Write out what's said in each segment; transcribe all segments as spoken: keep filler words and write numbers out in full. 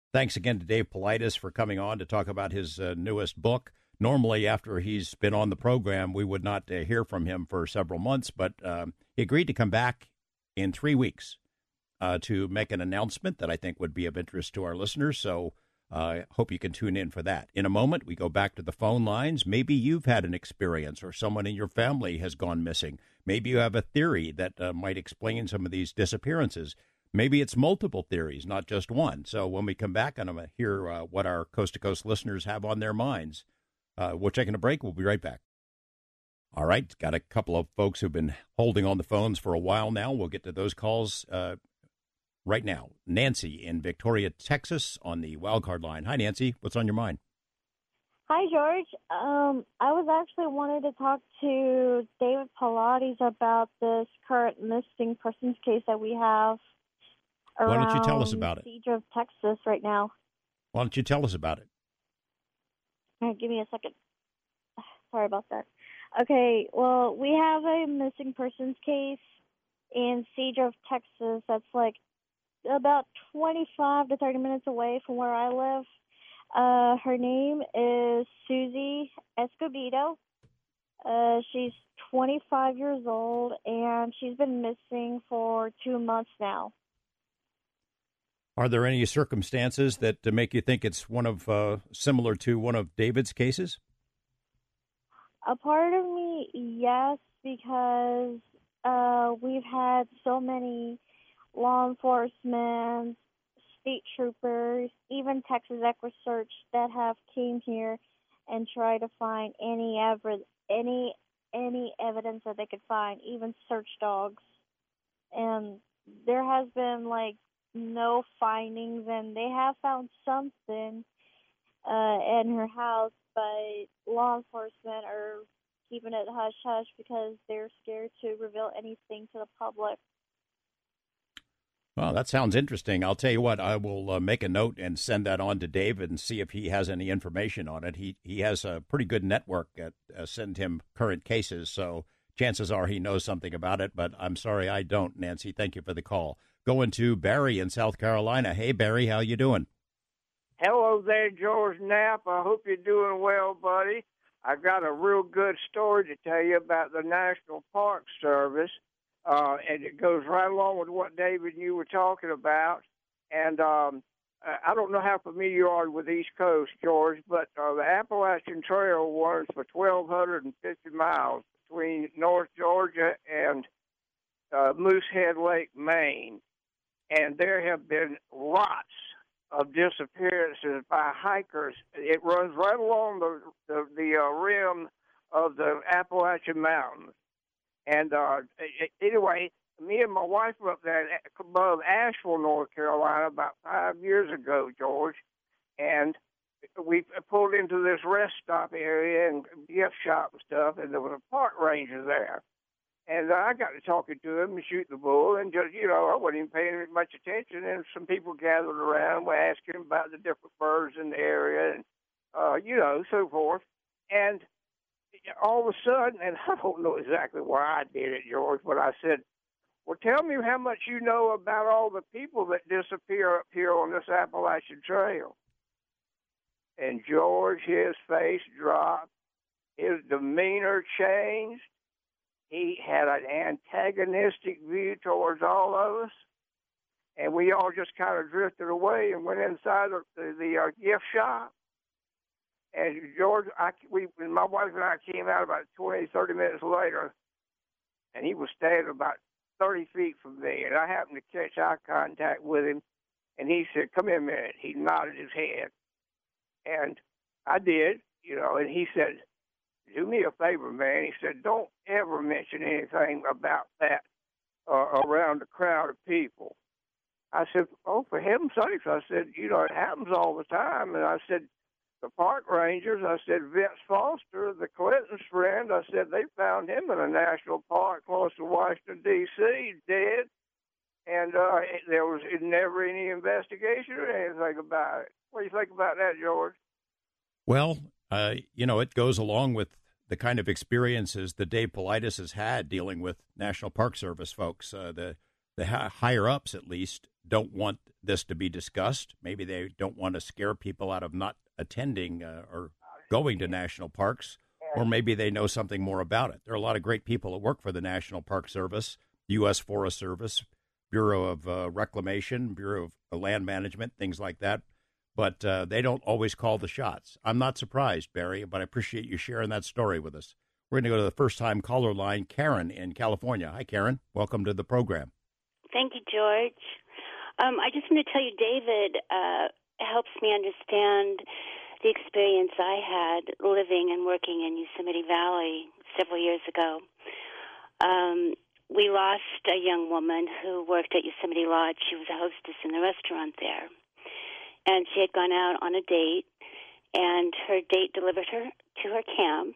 Thanks again to Dave Paulides for coming on to talk about his uh, newest book. Normally, after he's been on the program, we would not uh, hear from him for several months, but um, he agreed to come back in three weeks uh, to make an announcement that I think would be of interest to our listeners. So I uh, hope you can tune in for that. In a moment, we go back to the phone lines. Maybe you've had an experience or someone in your family has gone missing. Maybe you have a theory that uh, might explain some of these disappearances. Maybe it's multiple theories, not just one. So when we come back, I'm going to hear uh, what our coast-to-coast listeners have on their minds. Uh, we're taking a break. We'll be right back. All right. Got a couple of folks who've been holding on the phones for a while now. We'll get to those calls uh, right now. Nancy in Victoria, Texas on the wildcard line. Hi, Nancy. What's on your mind? Hi, George. Um, I was actually wanting to talk to David Paulides about this current missing persons case that we have around Why don't you tell us about it? Siege of Texas right now. Why don't you tell us about it? All right, give me a second. Sorry about that. Okay, well, we have a missing persons case in Siege of Texas that's like about twenty-five to thirty minutes away from where I live. Uh, her name is Susie Escobedo. Uh, she's twenty-five years old, and she's been missing for two months now. Are there any circumstances that uh, make you think it's one of uh, similar to one of David's cases? A part of me, yes, because uh, we've had so many law enforcement, state troopers, even Texas EquuSearch that have came here and tried to find any ever any any evidence that they could find, even search dogs, and there has been like no findings, and they have found something uh, in her house, but law enforcement are keeping it hush-hush because they're scared to reveal anything to the public. Well, that sounds interesting. I'll tell you what, I will uh, make a note and send that on to David and see if he has any information on it. He he has a pretty good network at uh, send him current cases, so chances are he knows something about it, but I'm sorry I don't, Nancy. Thank you for the call. Going to Barry in South Carolina. Hey, Barry, how you doing? Hello there, George Knapp. I hope you're doing well, buddy. I got a real good story to tell you about the National Park Service, uh, and it goes right along with what David and you were talking about. And um, I don't know how familiar you are with East Coast, George, but uh, the Appalachian Trail runs for one thousand two hundred fifty miles between North Georgia and uh, Moosehead Lake, Maine. And there have been lots of disappearances by hikers. It runs right along the the, the uh, rim of the Appalachian Mountains. And uh, anyway, me and my wife were up there above Asheville, North Carolina, about five years ago, George. And we pulled into this rest stop area and gift shop and stuff, and there was a park ranger there. And I got to talking to him and shooting the bull, and just, you know, I wasn't even paying much attention. And some people gathered around, were asking him about the different birds in the area, and, uh, you know, so forth. And all of a sudden, and I don't know exactly why I did it, George, but I said, well, tell me how much you know about all the people that disappear up here on this Appalachian Trail. And George, his face dropped. His demeanor changed. He had an antagonistic view towards all of us, and we all just kind of drifted away and went inside the, the, the uh, gift shop. And George, I, we, my wife and I came out about twenty, thirty minutes later, and he was standing about thirty feet from me, and I happened to catch eye contact with him, and he said, "Come here a minute." He nodded his head, and I did, you know, and he said, "Do me a favor, man." He said, "Don't ever mention anything about that uh, around a crowd of people." I said, "Oh, for heaven's sakes." I said, "You know, it happens all the time." And I said, "The park rangers," I said, "Vince Foster, the Clinton's friend," I said, "they found him in a national park close to Washington, D C, dead. And uh, there was never any investigation or anything about it." What do you think about that, George? Well, uh, you know, it goes along with the kind of experiences that Dave Paulides has had dealing with National Park Service folks. Uh, the the higher-ups, at least, don't want this to be discussed. Maybe they don't want to scare people out of not attending uh, or going to national parks, or maybe they know something more about it. There are a lot of great people that work for the National Park Service, U S Forest Service, Bureau of uh, Reclamation, Bureau of Land Management, things like that. But uh, they don't always call the shots. I'm not surprised, Barry, but I appreciate you sharing that story with us. We're going to go to the first-time caller line, Karen in California. Hi, Karen. Welcome to the program. Thank you, George. Um, I just want to tell you, David uh, helps me understand the experience I had living and working in Yosemite Valley several years ago. Um, we lost a young woman who worked at Yosemite Lodge. She was a hostess in the restaurant there. And she had gone out on a date, and her date delivered her to her camp,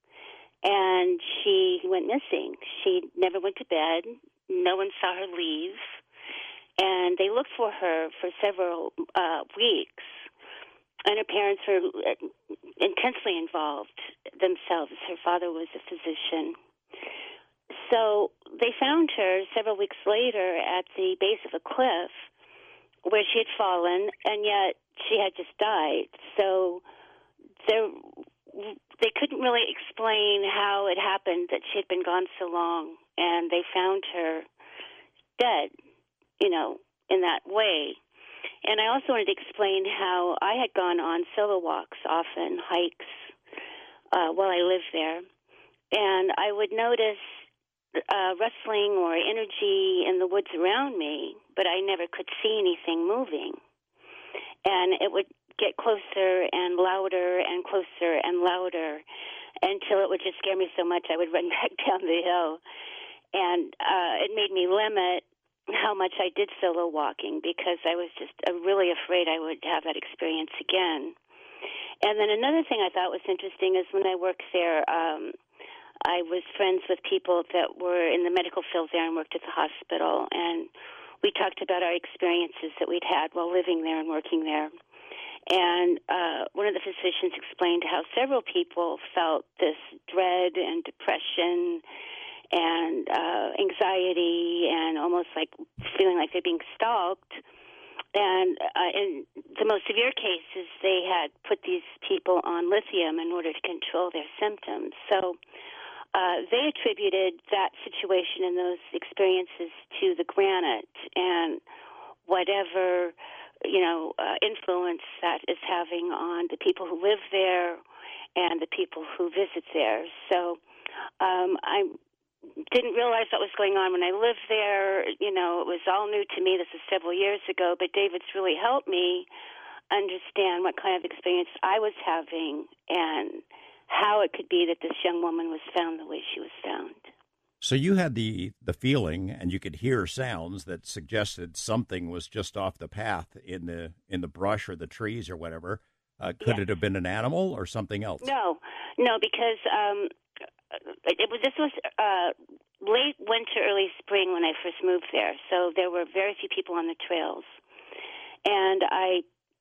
and she went missing. She never went to bed. No one saw her leave. And they looked for her for several uh, weeks. And her parents were intensely involved themselves. Her father was a physician. So they found her several weeks later at the base of a cliff where she had fallen, and yet she had just died. So there, they couldn't really explain how it happened that she had been gone so long, and they found her dead, you know, in that way. And I also wanted to explain how I had gone on solo walks often, hikes, uh, while I lived there. And I would notice uh, rustling or energy in the woods around me, but I never could see anything moving. And it would get closer and louder and closer and louder until it would just scare me so much I would run back down the hill. And uh, it made me limit how much I did solo walking because I was just uh, really afraid I would have that experience again. And then another thing I thought was interesting is when I worked there, um, I was friends with people that were in the medical field there and worked at the hospital, and we talked about our experiences that we'd had while living there and working there. And uh, one of the physicians explained how several people felt this dread and depression and uh, anxiety and almost like feeling like they're being stalked. And uh, in the most severe cases, they had put these people on lithium in order to control their symptoms. So uh, they attributed that situation and those experiences to the granite and whatever, you know, uh, influence that is having on the people who live there and the people who visit there. So um, I'm didn't realize what was going on when I lived there. You know, it was all new to me. This is several years ago, but David's really helped me understand what kind of experience I was having and how it could be that this young woman was found the way she was found. So you had the, the feeling, and you could hear sounds that suggested something was just off the path in the in the brush or the trees or whatever. Uh, could yes. it have been an animal or something else? No, no, because um, it was. This was uh, late winter, early spring when I first moved there, so there were very few people on the trails, and I.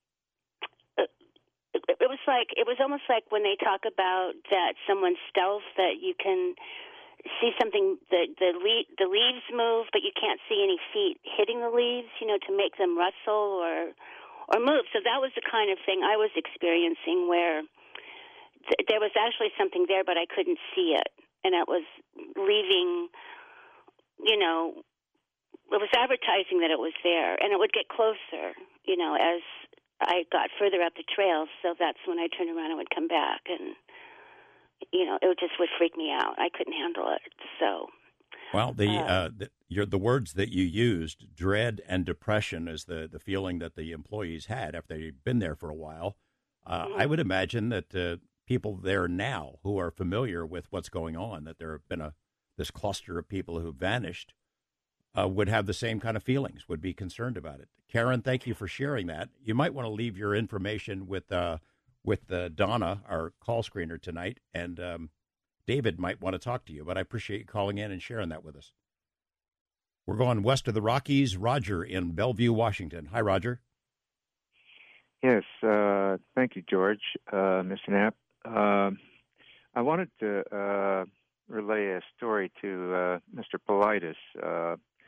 It was like it was almost like when they talk about that someone's stealth, that you can see something, the the, le- the leaves move, but you can't see any feet hitting the leaves, you know, to make them rustle or or move. So that was the kind of thing I was experiencing, where th- there was actually something there, but I couldn't see it, and it was leaving. You know, it was advertising that it was there, and it would get closer, you know, as I got further up the trail. So that's when I turned around and would come back, and you know, it would just would freak me out. I couldn't handle it. So, well, the uh, uh, the, your, the words that you used, dread and depression, is the, the feeling that the employees had after they'd been there for a while. Uh, mm-hmm. I would imagine that uh, people there now who are familiar with what's going on, that there have been a this cluster of people who vanished, uh, would have the same kind of feelings, would be concerned about it. Karen, thank you for sharing that. You might want to leave your information with uh, with uh, Donna, our call screener tonight, and um, David might want to talk to you, but I appreciate you calling in and sharing that with us. We're going west of the Rockies. Roger in Bellevue, Washington. Hi, Roger. Yes, uh, thank you, George, uh, Mister Knapp. Uh, I wanted to uh, relay a story to uh, Mister Politis. Uh,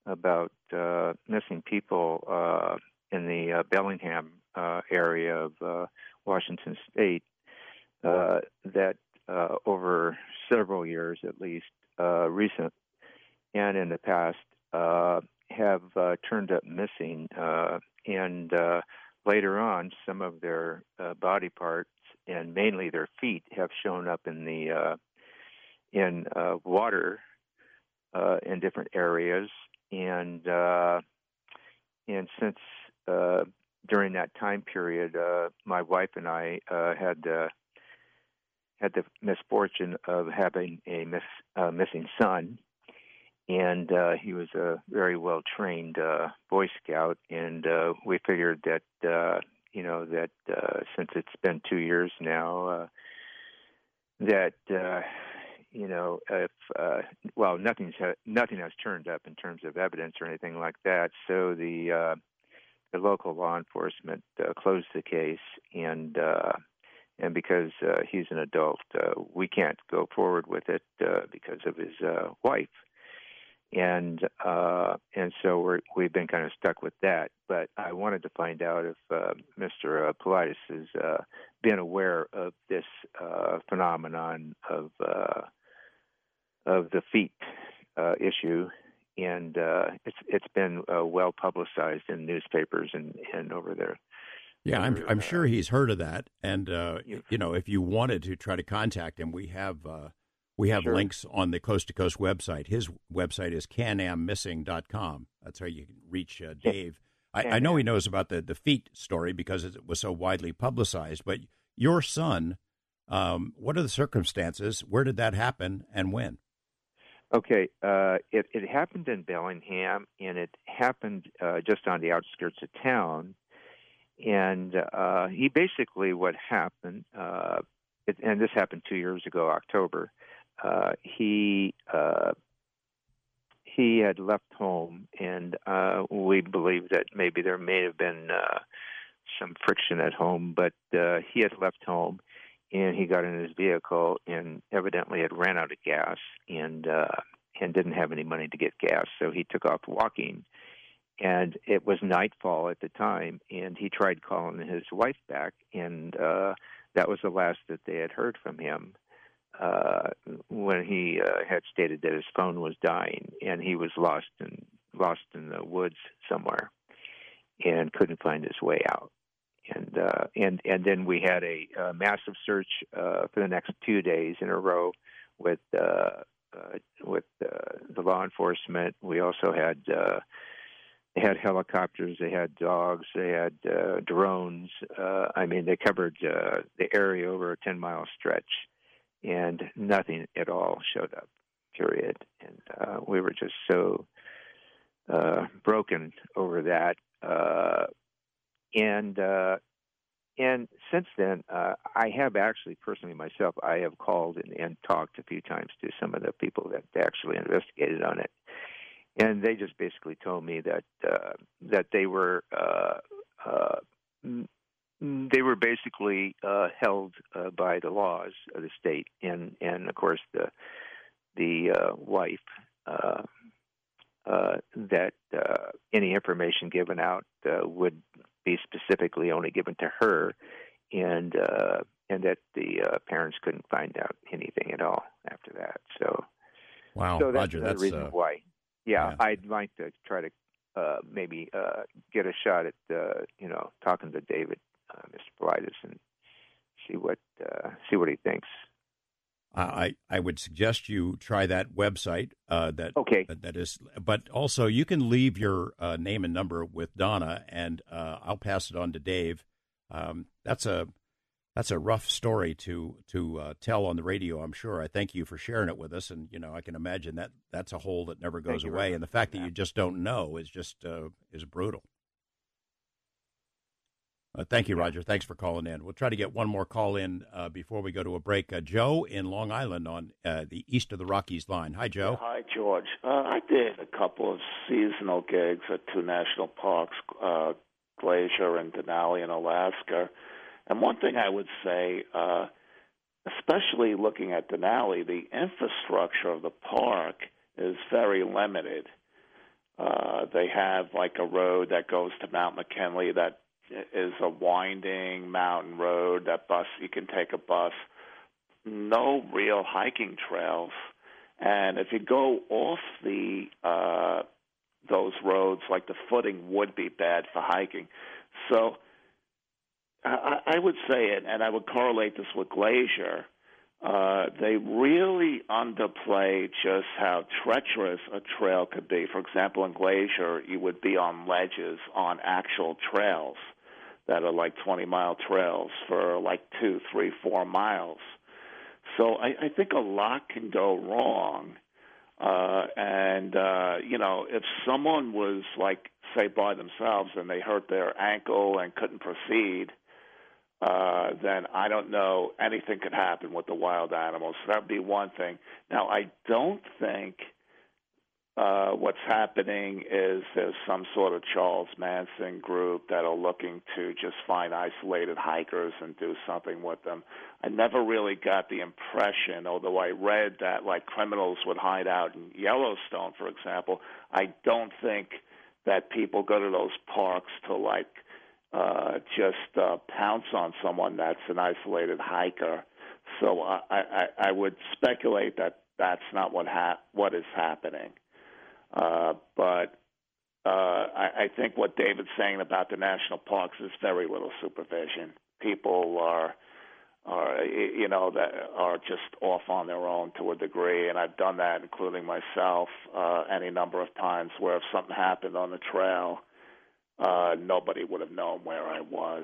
about uh, missing people uh, in the uh, Bellingham uh, area of uh, Washington State uh, that uh, over several years, at least uh, recent and in the past, uh, have uh, turned up missing, uh, and uh, later on, some of their uh, body parts and mainly their feet have shown up in the uh, in uh, water uh, in different areas, and uh, and since uh, during that time period, uh, my wife and I uh, had uh, had the misfortune of having a miss, uh, missing son. And uh, he was a very well-trained uh, Boy Scout, and uh, we figured that uh, you know that uh, since it's been two years now, uh, that uh, you know if uh, well nothing's ha- nothing has turned up in terms of evidence or anything like that. So the uh, the local law enforcement uh, closed the case, and uh, and because uh, he's an adult, uh, we can't go forward with it uh, because of his uh, wife. And uh, and so we're, we've been kind of stuck with that. But I wanted to find out if uh, Mister Paulides has uh, been aware of this uh, phenomenon of uh, of the feet uh, issue, and uh, it's it's been uh, well publicized in newspapers and, and over there. Yeah, I'm over, I'm uh, sure he's heard of that, and uh, you know, if you wanted to try to contact him, we have. Uh, We have Sure. links on the Coast to Coast website. His website is can am missing dot com. That's how you can reach uh, Dave. I, I know he knows about the, the feet story because it was so widely publicized, but your son, um, what are the circumstances? Where did that happen and when? Okay, uh, it, it happened in Bellingham, and it happened uh, just on the outskirts of town. And uh, he basically, what happened, uh, it, and this happened two years ago, October, Uh, he uh, he had left home, and uh, we believe that maybe there may have been uh, some friction at home, but uh, he had left home, and he got in his vehicle, and evidently had ran out of gas, and uh, and didn't have any money to get gas, so he took off walking, and it was nightfall at the time, and he tried calling his wife back, and uh, that was the last that they had heard from him. Uh, when he uh, had stated that his phone was dying, and he was lost in lost in the woods somewhere, and couldn't find his way out. And uh, and and then we had a, a massive search uh, for the next two days in a row with uh, uh, with uh, the law enforcement. We also had uh, they had helicopters, they had dogs, they had uh, drones. Uh, I mean, they covered uh, the area over a ten mile stretch. And nothing at all showed up, period. And uh, we were just so uh, broken over that. Uh, and uh, and since then, uh, I have actually personally myself, I have called and, and talked a few times to some of the people that actually investigated on it. And they just basically told me that uh, that they were uh, uh, they were basically uh, held uh, by the laws of the state, and, and of course the the uh, wife uh, uh, that uh, any information given out uh, would be specifically only given to her, and uh, and that the uh, parents couldn't find out anything at all after that. So, wow, so that's Roger, the that's reason uh, why. Yeah, yeah. I'd like to try to uh, maybe uh, get a shot at uh, you know talking to David. Uh, Mister Paulides, and see what uh, see what he thinks. I I would suggest you try that website. Uh, that okay. That, that is, but also you can leave your uh, name and number with Donna, and uh, I'll pass it on to Dave. Um, that's a that's a rough story to to uh, tell on the radio. I'm sure. I thank you for sharing it with us, and you know I can imagine that that's a hole that never goes away, and the fact that you just don't know is just uh, is brutal. Uh, thank you, Roger. Thanks for calling in. We'll try to get one more call in uh, before we go to a break. Uh, Joe in Long Island on uh, the east of the Rockies line. Hi, Joe. Yeah, hi, George. Uh, I did a couple of seasonal gigs at two national parks, uh, Glacier and Denali in Alaska. And one thing I would say, uh, especially looking at Denali, the infrastructure of the park is very limited. Uh, they have like a road that goes to Mount McKinley that is a winding mountain road. That bus, you can take a bus. No real hiking trails. And if you go off the uh, those roads, like the footing would be bad for hiking. So I, I would say it, and I would correlate this with Glacier. Uh, they really underplay just how treacherous a trail could be. For example, in Glacier, you would be on ledges on actual trails that are like twenty-mile trails for like two, three, four miles. So I, I think a lot can go wrong. Uh, and, uh, you know, if someone was, like, say, by themselves and they hurt their ankle and couldn't proceed, uh, then I don't know, anything could happen with the wild animals. So that would be one thing. Now, I don't think uh, what's happening is there's some sort of Charles Manson group that are looking to just find isolated hikers and do something with them. I never really got the impression, although I read that like criminals would hide out in Yellowstone, for example. I don't think that people go to those parks to like uh, just uh, pounce on someone that's an isolated hiker. So I, I, I would speculate that that's not what ha- what is happening. Uh, but uh, I, I think what David's saying about the national parks is very little supervision. People are, are, you know, that are just off on their own to a degree, and I've done that, including myself, uh, any number of times where if something happened on the trail, uh, nobody would have known where I was.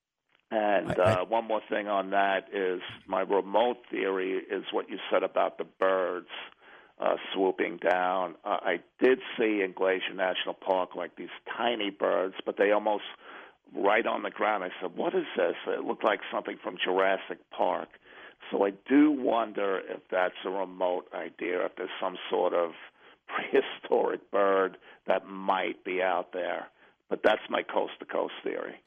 And I, I, uh, one more thing on that is my remote theory is what you said about the birds. Uh, swooping down. Uh, I did see in Glacier National Park like these tiny birds, but they almost right on the ground. I said, what is this? It looked like something from Jurassic Park. So I do wonder if that's a remote idea, if there's some sort of prehistoric bird that might be out there. But that's my coast-to-coast theory.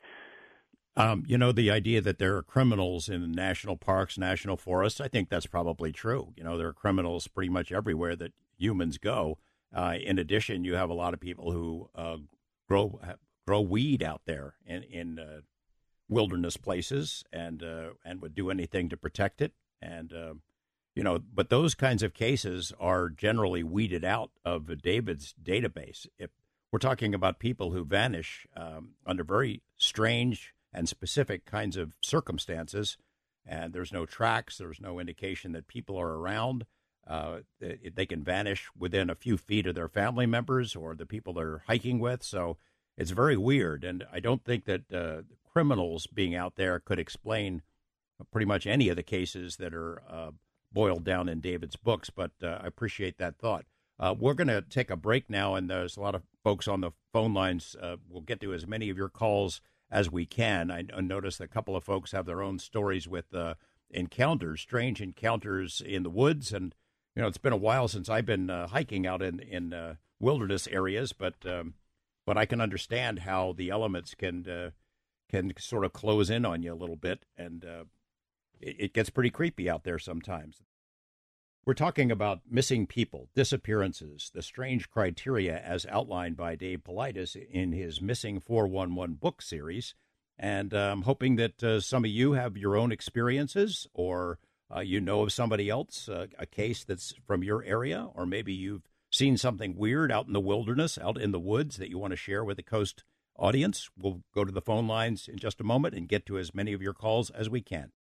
Um, you know, the idea that there are criminals in national parks, national forests, I think that's probably true. You know, there are criminals pretty much everywhere that humans go. Uh, in addition, you have a lot of people who uh, grow grow weed out there in, in uh, wilderness places and uh, and would do anything to protect it. And, uh, you know, but those kinds of cases are generally weeded out of David's database. If we're talking about people who vanish um, under very strange and specific kinds of circumstances, and there's no tracks, there's no indication that people are around. Uh, they, they can vanish within a few feet of their family members or the people they're hiking with. So it's very weird, and I don't think that uh, criminals being out there could explain pretty much any of the cases that are uh, boiled down in David's books, but uh, I appreciate that thought. Uh, we're going to take a break now, and there's a lot of folks on the phone lines. Uh, we'll get to as many of your calls as we can. I noticed a couple of folks have their own stories with uh, encounters, strange encounters in the woods. And, you know, it's been a while since I've been uh, hiking out in, in uh, wilderness areas, but um, but I can understand how the elements can uh, can sort of close in on you a little bit, and uh, it, it gets pretty creepy out there sometimes. We're talking about missing people, disappearances, the strange criteria as outlined by Dave Paulides in his Missing four one one book series. And I'm um, hoping that uh, some of you have your own experiences, or uh, you know of somebody else, uh, a case that's from your area, or maybe you've seen something weird out in the wilderness, out in the woods that you want to share with the Coast audience. We'll go to the phone lines in just a moment and get to as many of your calls as we can.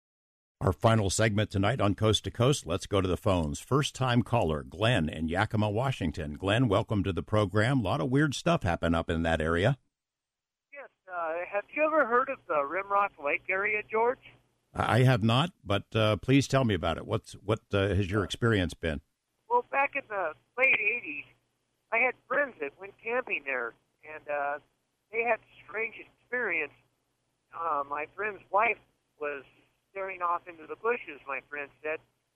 Our final segment tonight on Coast to Coast, let's go to the phones. First-time caller, Glenn in Yakima, Washington. Glenn, welcome to the program. A lot of weird stuff happened up in that area. Yes. Uh, have you ever heard of the Rimrock Lake area, George? I have not, but uh, please tell me about it. What's What uh, has your experience been? Well, back in the late eighties, I had friends that went camping there, and uh, they had a strange experience. Uh, my friend's wife was staring off into the bushes, my friend said,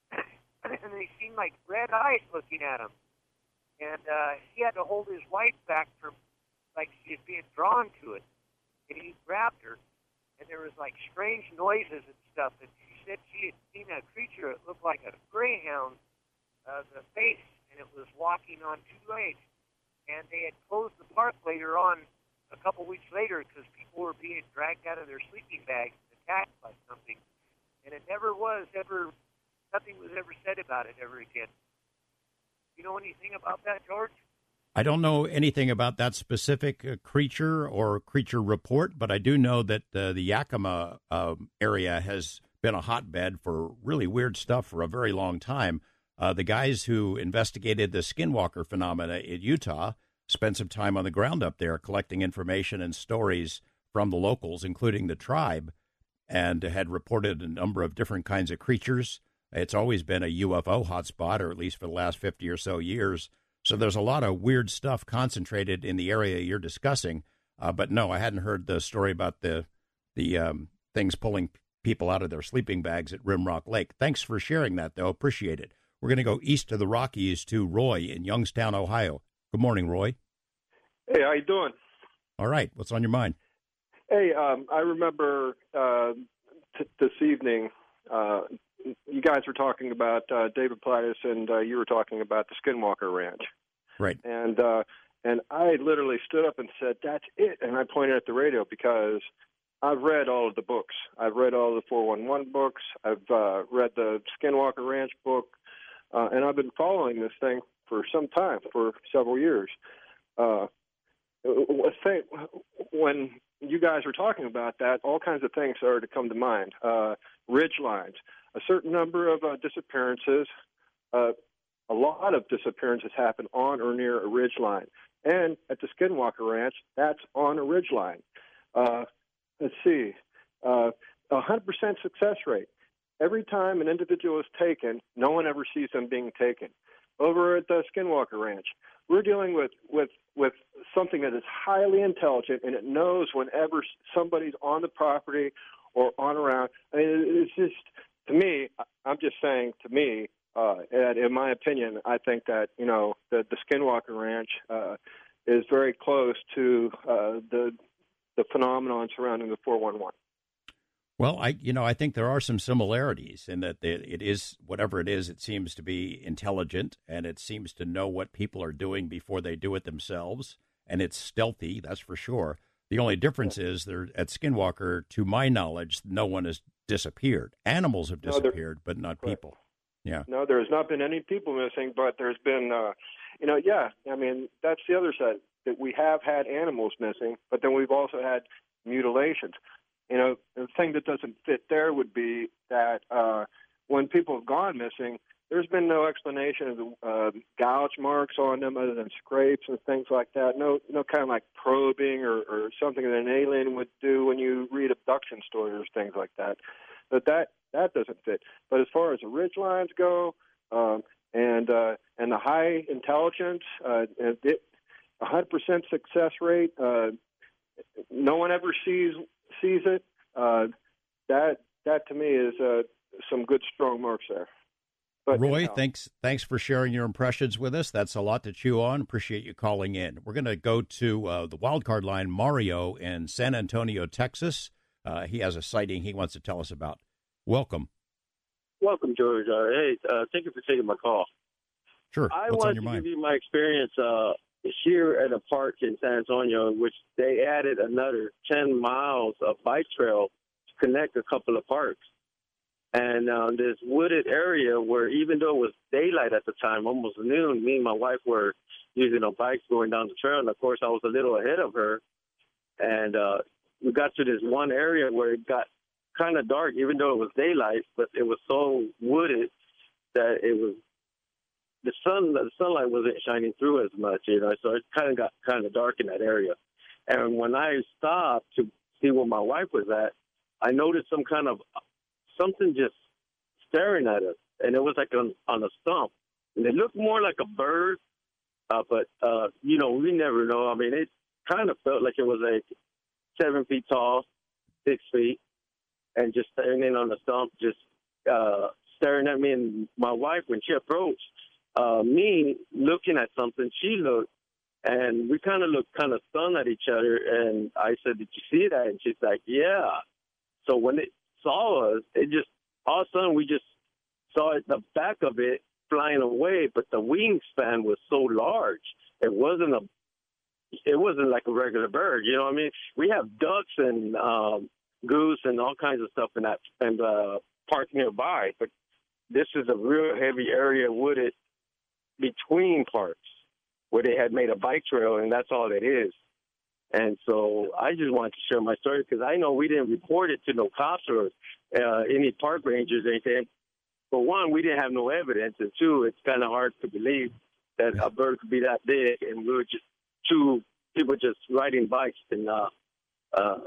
and they seemed like red eyes looking at him. And uh, he had to hold his wife back from, like she was being drawn to it. And he grabbed her, and there was like strange noises and stuff. And she said she had seen a creature that looked like a greyhound, uh, the face, and it was walking on two legs. and they had closed the park later on, a couple weeks later, because people were being dragged out of their sleeping bags and attacked by something. And it never was ever, nothing was ever said about it ever again. You know anything about that, George? I don't know anything about that specific uh, creature or creature report, but I do know that uh, the Yakima uh, area has been a hotbed for really weird stuff for a very long time. Uh, the guys who investigated the skinwalker phenomena in Utah spent some time on the ground up there collecting information and stories from the locals, including the tribe, and had reported a number of different kinds of creatures. It's always been a U F O hotspot, or at least for the last fifty or so years. So there's a lot of weird stuff concentrated in the area you're discussing. Uh, but no, I hadn't heard the story about the the um, things pulling people out of their sleeping bags at Rimrock Lake. Thanks for sharing that, though. Appreciate it. We're going to go east of the Rockies to Roy in Youngstown, Ohio. Good morning, Roy. Hey, how you doing? All right. What's on your mind? Hey, um, I remember uh, t- this evening uh, you guys were talking about uh, David Plattis, and uh, you were talking about the Skinwalker Ranch. Right. And uh, and I literally stood up and said, "That's it," and I pointed at the radio because I've read all of the books. I've read all the four one one books. I've uh, read the Skinwalker Ranch book, uh, and I've been following this thing for some time, for several years. Uh, when you guys were talking about that, all kinds of things started to come to mind. Uh, ridge lines, a certain number of uh, disappearances, uh, a lot of disappearances happen on or near a ridge line. And at the Skinwalker Ranch, that's on a ridge line. Uh, let's see, uh, one hundred percent success rate. Every time an individual is taken, no one ever sees them being taken. Over at the Skinwalker Ranch, we're dealing with, with, with something that is highly intelligent, and it knows whenever somebody's on the property or on around. I mean, it's just, to me, I'm just saying, to me, uh, and in my opinion, I think that, you know, the, the Skinwalker Ranch uh, is very close to uh, the the phenomenon surrounding the four one one. Well, I, you know, I think there are some similarities in that it is, whatever it is, it seems to be intelligent, and it seems to know what people are doing before they do it themselves, and it's stealthy, that's for sure. The only difference is there at Skinwalker, to my knowledge, no one has disappeared. Animals have disappeared, no, but not correct. People. Yeah. No, there has not been any people missing, but there's been, uh, you know, yeah, I mean, that's the other side, that we have had animals missing, but then we've also had mutilations. You know, the thing that doesn't fit there would be that uh, when people have gone missing, there's been no explanation of the uh, gouge marks on them other than scrapes and things like that. No, no kind of like probing or, or something that an alien would do when you read abduction stories or things like that. But that that doesn't fit. But as far as the ridge lines go, um, and uh, and the high intelligence, uh, it, one hundred percent success rate. Uh, no one ever sees. sees it, uh, that that to me is uh, some good strong marks there. But, Roy, you know, thanks thanks for sharing your impressions with us. That's a lot to chew on. Appreciate you calling in. We're going to go to uh, the wildcard line, Mario in San Antonio, Texas. Uh, he has a sighting he wants to tell us about. Welcome. Welcome, George. Uh, hey, uh, thank you for taking my call. Sure. I What's wanted on your to mind? give you my experience uh, here at a park in San Antonio, in which they added another ten miles of bike trail to connect a couple of parks. And uh, this wooded area where, even though it was daylight at the time, almost noon, me and my wife were using our bikes going down the trail. And, of course, I was a little ahead of her. And uh, we got to this one area where it got kind of dark, even though it was daylight, but it was so wooded that it was the sun. The sunlight wasn't shining through as much, you know. So it kind of got kind of dark in that area. And when I stopped to see where my wife was at, I noticed some kind of something just staring at us, and it was like on, on a stump. And it looked more like a bird, uh, but uh, you know, we never know. I mean, it kind of felt like it was like seven feet tall, six feet. And just staring in on the stump, just uh, staring at me. And my wife, when she approached uh, me, looking at something, she looked, and we kind of looked kind of stunned at each other. And I said, "Did you see that?" And she's like, "Yeah." So when it saw us, it just, all of a sudden, we just saw it, the back of it flying away, but the wingspan was so large it wasn't a it wasn't like a regular bird. You know what I mean? We have ducks and um, goose and all kinds of stuff in that in the park nearby, but this is a real heavy area wooded between parks where they had made a bike trail, and that's all it is. And so I just wanted to share my story because I know we didn't report it to no cops or uh, any park rangers or anything. For one, we didn't have no evidence, and two, it's kind of hard to believe that a bird could be that big, and we were just two people just riding bikes and uh, uh,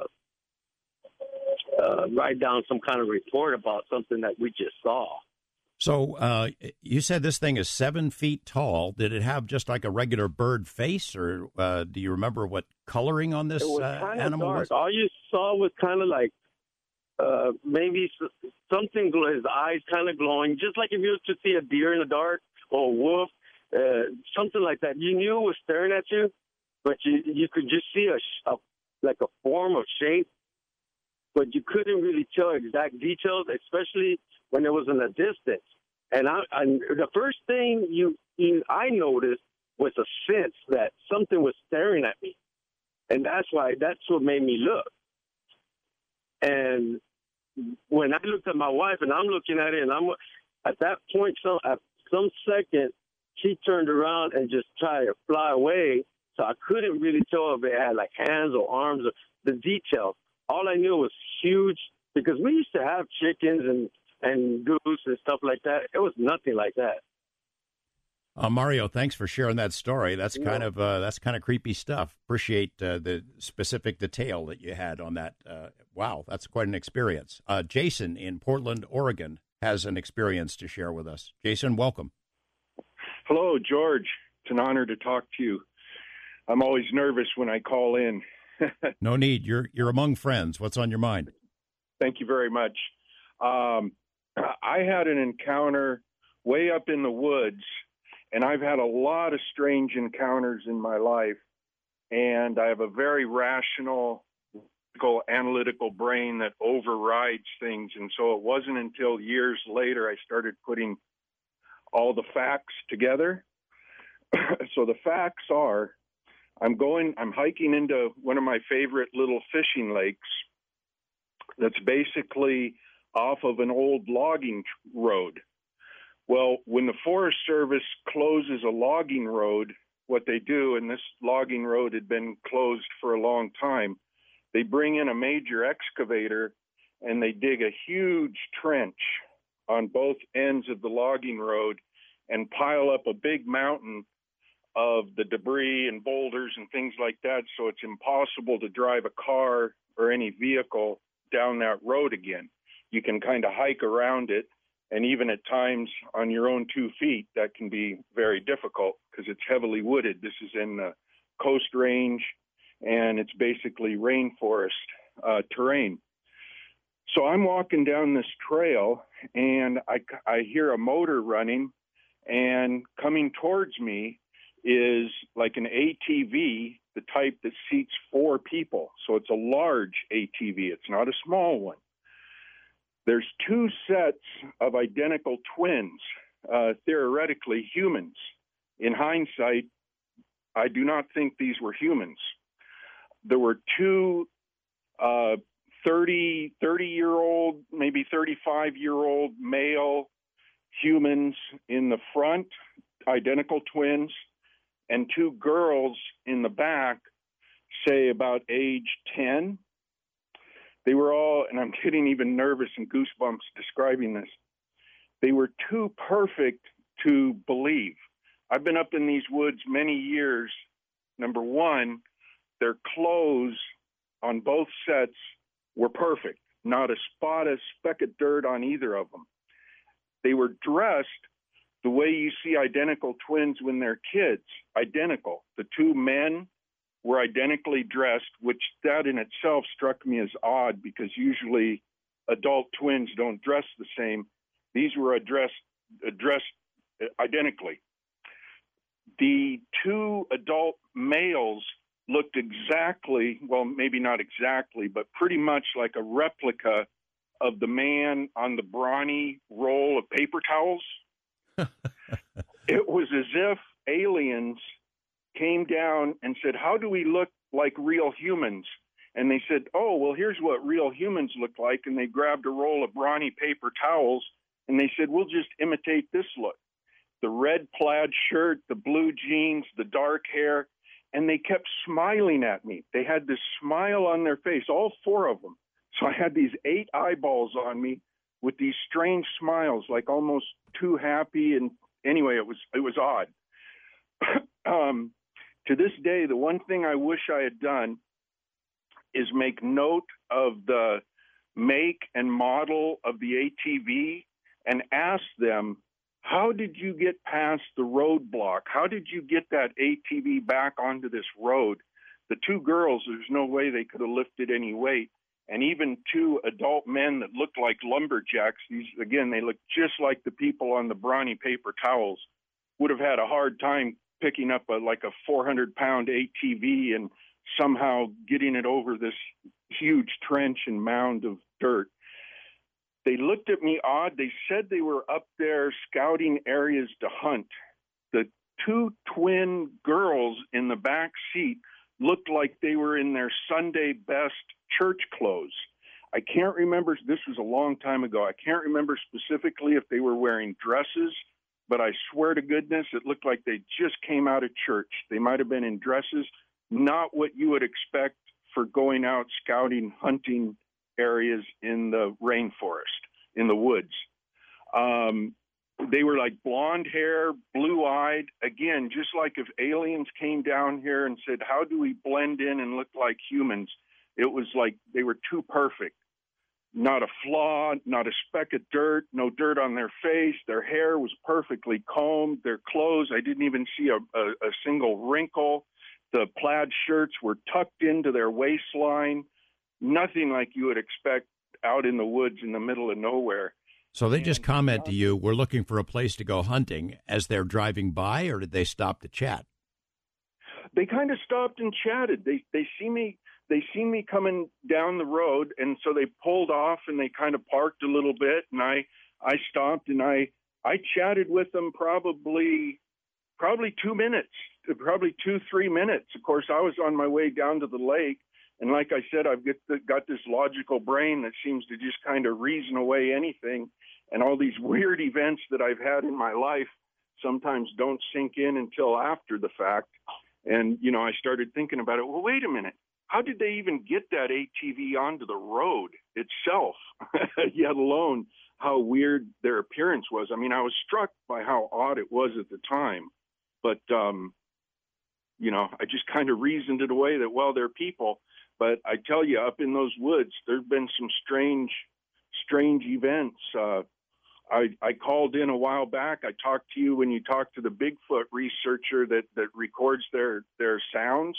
uh, write down some kind of report about something that we just saw. So uh, you said this thing is seven feet tall. Did it have just like a regular bird face, or uh, do you remember what coloring on this it was uh, kind animal of dark. was? All you saw was kind of like uh, maybe something, his eyes kind of glowing, just like if you were to see a deer in the dark or a wolf, uh, something like that. You knew it was staring at you, but you you could just see a, a like a form of shape, but you couldn't really tell exact details, especially when it was in the distance. And I, I the first thing you, you I noticed was a sense that something was staring at me, and that's why that's what made me look. And when I looked at my wife, and I'm looking at it, and I'm at that point, some at some second, she turned around and just tried to fly away. So I couldn't really tell if it had like hands or arms or the details. All I knew was huge, because we used to have chickens and, and goose and stuff like that. It was nothing like that. Uh, Mario, thanks for sharing that story. That's Yeah. kind of uh, that's kind of creepy stuff. Appreciate uh, the specific detail that you had on that. Uh, wow, that's quite an experience. Uh, Jason in Portland, Oregon, has an experience to share with us. Jason, welcome. Hello, George. It's an honor to talk to you. I'm always nervous when I call in. No need. You're you're among friends. What's on your mind? Thank you very much. Um, I had an encounter way up in the woods, and I've had a lot of strange encounters in my life, and I have a very rational, analytical brain that overrides things, and so it wasn't until years later I started putting all the facts together. So the facts are, I'm going, I'm hiking into one of my favorite little fishing lakes that's basically off of an old logging road. Well, when the Forest Service closes a logging road, what they do, and this logging road had been closed for a long time, they bring in a major excavator and they dig a huge trench on both ends of the logging road and pile up a big mountain of the debris and boulders and things like that, so it's impossible to drive a car or any vehicle down that road again. You can kind of hike around it, and even at times on your own two feet, that can be very difficult because it's heavily wooded. This is in the Coast Range, and it's basically rainforest uh, terrain. So I'm walking down this trail, and I, I hear a motor running, and coming towards me is like an A T V, the type that seats four people. So it's a large A T V. It's not a small one. There's two sets of identical twins, uh, theoretically humans. In hindsight, I do not think these were humans. There were two uh, thirty, thirty-year-old, maybe thirty-five-year-old male humans in the front, identical twins, and two girls in the back, say about age ten. They were all, and I'm getting even nervous and goosebumps describing this, they were too perfect to believe. I've been up in these woods many years. Number one, their clothes on both sets were perfect. Not a spot, a speck of dirt on either of them. They were dressed the way you see identical twins when they're kids, identical. The two men were identically dressed, which that in itself struck me as odd because usually adult twins don't dress the same. These were addressed, addressed identically. The two adult males looked exactly, well, maybe not exactly, but pretty much like a replica of the man on the brawny roll of paper towels. It was as if aliens came down and said, how do we look like real humans? And they said, oh, well, here's what real humans look like. And they grabbed a roll of brawny paper towels, and they said, we'll just imitate this look. The red plaid shirt, the blue jeans, the dark hair, and they kept smiling at me. They had this smile on their face, all four of them. So I had these eight eyeballs on me with these strange smiles, like almost too happy. And anyway, it was it was odd. um, to this day, the one thing I wish I had done is make note of the make and model of the A T V and ask them, how did you get past the roadblock? How did you get that A T V back onto this road? The two girls, there's no way they could have lifted any weight. And even two adult men that looked like lumberjacks, these, again, they looked just like the people on the brawny paper towels, would have had a hard time picking up a, like a four hundred pound A T V and somehow getting it over this huge trench and mound of dirt. They looked at me odd. They said they were up there scouting areas to hunt. The two twin girls in the back seat looked like they were in their Sunday best church clothes. I can't remember. This was a long time ago. I can't remember specifically if they were wearing dresses, but I swear to goodness, it looked like they just came out of church. They might have been in dresses, not what you would expect for going out scouting, hunting areas in the rainforest, in the woods. Um, they were like blonde hair, blue-eyed. Again, just like if aliens came down here and said, how do we blend in and look like humans? It was like they were too perfect. Not a flaw, not a speck of dirt, no dirt on their face. Their hair was perfectly combed. Their clothes, I didn't even see a, a, a single wrinkle. The plaid shirts were tucked into their waistline. Nothing like you would expect out in the woods in the middle of nowhere. So they just comment to you, we're looking for a place to go hunting as they're driving by, or did they stop to chat? They kind of stopped and chatted. They they see me they see me coming down the road, and so they pulled off and they kind of parked a little bit, and I I stopped and I I chatted with them probably probably two minutes, probably two, three minutes. Of course, I was on my way down to the lake. And like I said, I've got, the, got this logical brain that seems to just kind of reason away anything. And all these weird events that I've had in my life sometimes don't sink in until after the fact. And, you know, I started thinking about it. Well, wait a minute. How did they even get that A T V onto the road itself, yet alone how weird their appearance was? I mean, I was struck by how odd it was at the time. But, um, you know, I just kind of reasoned it away that, well, they're people. But I tell you, up in those woods, there's been some strange, strange events. Uh, I, I called in a while back. I talked to you when you talked to the Bigfoot researcher that, that records their, their sounds.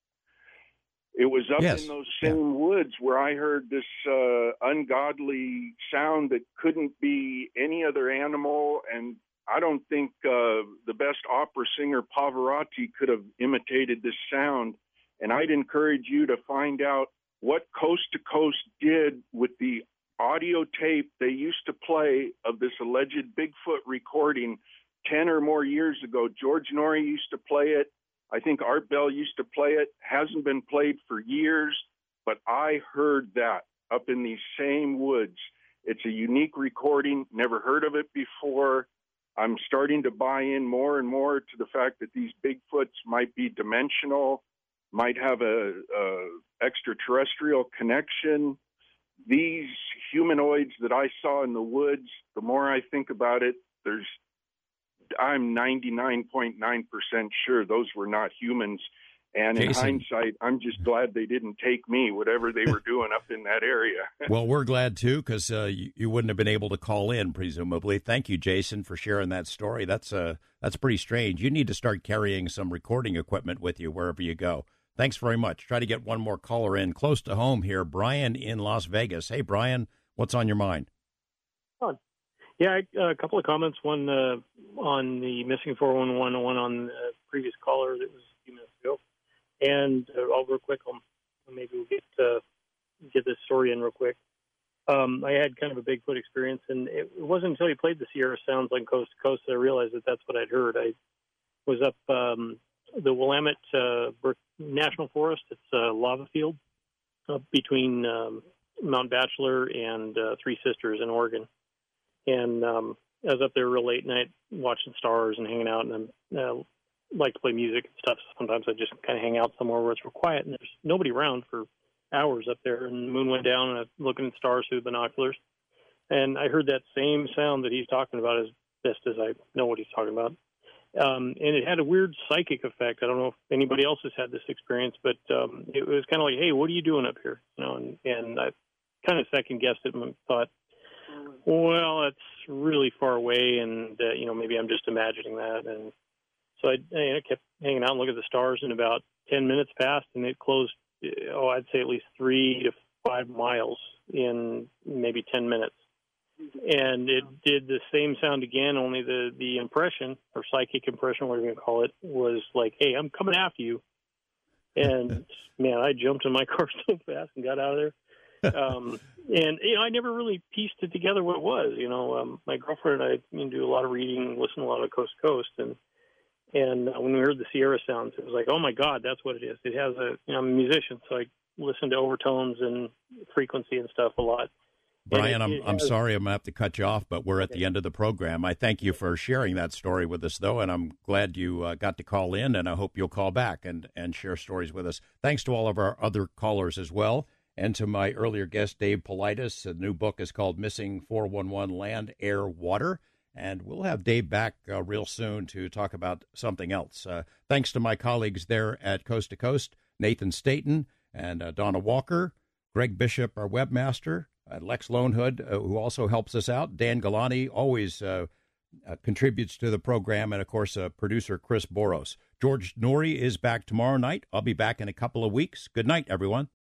It was up yes. in those same yeah. woods where I heard this uh, ungodly sound that couldn't be any other animal. And I don't think uh, the best opera singer Pavarotti could have imitated this sound. And I'd encourage you to find out what Coast to Coast did with the audio tape they used to play of this alleged Bigfoot recording ten or more years ago. George Norrie used to play it. I think Art Bell used to play it. Hasn't been played for years, but I heard that up in these same woods. It's a unique recording. Never heard of it before. I'm starting to buy in more and more to the fact that these Bigfoots might be dimensional, might have a, a extraterrestrial connection. These humanoids that I saw in the woods, the more I think about it, there's, I'm ninety-nine point nine percent sure those were not humans. And in Jason. hindsight, I'm just glad they didn't take me, whatever they were doing up in that area. Well, we're glad, too, because uh, you, you wouldn't have been able to call in, presumably. Thank you, Jason, for sharing that story. That's uh, that's pretty strange. You need to start carrying some recording equipment with you wherever you go. Thanks very much. Try to get one more caller in close to home here. Brian in Las Vegas. Hey, Brian, what's on your mind? Yeah, I, a couple of comments. One uh, on the missing four one one, one on the previous caller that was a few minutes ago. And uh, I'll real quick, I'll, maybe we'll get uh, get this story in real quick. Um, I had kind of a Bigfoot experience, and it, it wasn't until he played the Sierra Sounds on Coast to Coast that I realized that that's what I'd heard. I was up um, the Willamette uh, National Forest. It's a lava field uh, between um, Mount Bachelor and uh, Three Sisters in Oregon. And um, I was up there real late night watching stars and hanging out, and I uh, like to play music and stuff. Sometimes I just kind of hang out somewhere where it's real quiet, and there's nobody around for hours up there. And the moon went down, and I'm looking at stars through the binoculars. And I heard that same sound that he's talking about as best as I know what he's talking about. Um, and it had a weird psychic effect. I don't know if anybody else has had this experience, but um, it was kind of like, hey, what are you doing up here? You know, and, and I kind of second-guessed it and thought, well, it's really far away, and, uh, you know, maybe I'm just imagining that. And so I, I kept hanging out and looking at the stars, and about ten minutes passed, and it closed, oh, I'd say at least three to five miles in maybe ten minutes. And it did the same sound again, only the, the impression, or psychic impression, whatever you call it, was like, hey, I'm coming after you. And, man, I jumped in my car so fast and got out of there. Um, and, you know, I never really pieced it together what it was. You know, um, my girlfriend and I you know, do a lot of reading, listen to a lot of Coast to Coast. And, and when we heard the Sierra sounds, it was like, oh, my God, that's what it is. It has a, you know, I'm a musician, so I listen to overtones and frequency and stuff a lot. Brian, I'm I'm sorry I'm going to have to cut you off, but we're at the end of the program. I thank you for sharing that story with us, though, and I'm glad you uh, got to call in, and I hope you'll call back and, and share stories with us. Thanks to all of our other callers as well, and to my earlier guest, Dave Paulides. The new book is called Missing four one one Land, Air, Water, and we'll have Dave back uh, real soon to talk about something else. Uh, thanks to my colleagues there at Coast to Coast, Nathan Staten and uh, Donna Walker, Greg Bishop, our webmaster, Uh, Lex Lonehood, uh, who also helps us out. Dan Galani always uh, uh, contributes to the program. And, of course, uh, producer Chris Boros. George Noory is back tomorrow night. I'll be back in a couple of weeks. Good night, everyone.